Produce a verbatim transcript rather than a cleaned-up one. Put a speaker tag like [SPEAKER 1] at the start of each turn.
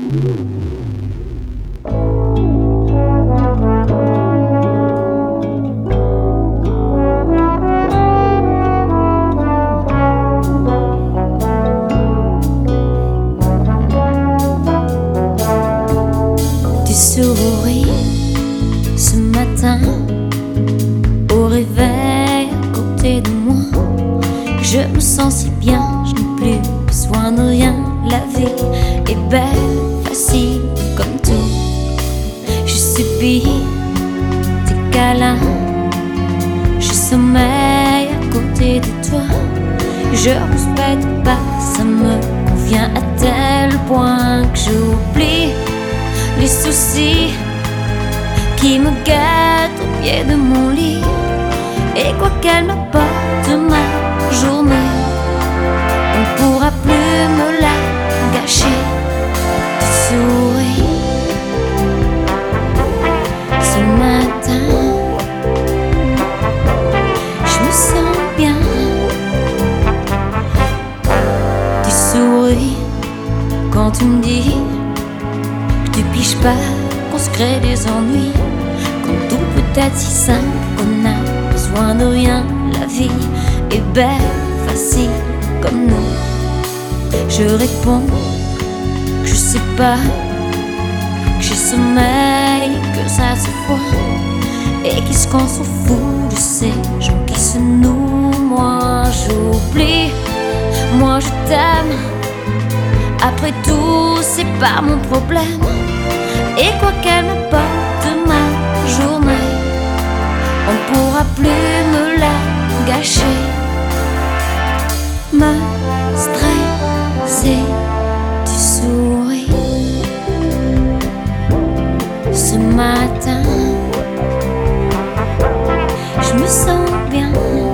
[SPEAKER 1] Tu souris ce matin au réveil à côté de moi. Je me sens si bien, je n'ai plus besoin de rien. La vie est belle, facile comme tout. Je subis tes câlins, je sommeille à côté de toi. Je respecte pas, ça me convient à tel point que j'oublie les soucis qui me guettent au pied de mon lit. Et quoi qu'elle m'apporte ma journée, on ne pourra plus me la gâcher. Tu souris ce matin, je me sens bien. Tu souris quand tu me dis que tu piges pas, qu'on se crée des ennuis, quand tout peut être si simple qu'on a besoin de rien. La vie est belle, facile comme nous. Je réponds que je sais pas, que j'ai sommeil, que ça se voit, et qu'est-ce qu'on s'en fout de ces gens qui se nouent. Moi j'oublie, moi je t'aime. Après tout, c'est pas mon problème. Et quoi qu'elle m'apporte ma journée, on ne pourra plus me la gâcher. Me stresser, tu souris ce matin, je me sens bien.